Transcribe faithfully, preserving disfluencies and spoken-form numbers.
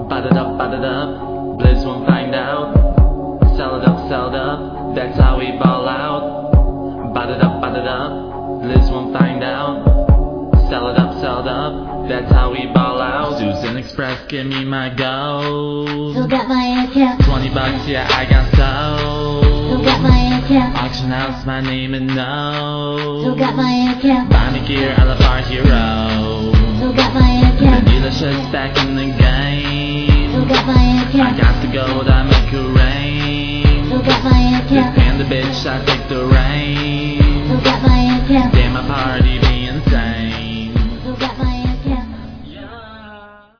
Bad it up, bad it up, Blizz won't find out. Sell it up, sell it up, that's how we ball out. Bad it up, bad it up, Blizz won't find out. Sell it up, sell it up, that's how we ball out. Susan Express, give me my gold. Still got my account. Twenty bucks, yeah, I got sold. Still got my account. Auction house, my name and no. Still got my account. Buy me gear, I love our hero. Still got my account. Dealerships back in the game. Still got my I account. got the gold, I make it rain. Still got my account. And the bitch, I take the rain. Still got my account. Damn, my party be insane.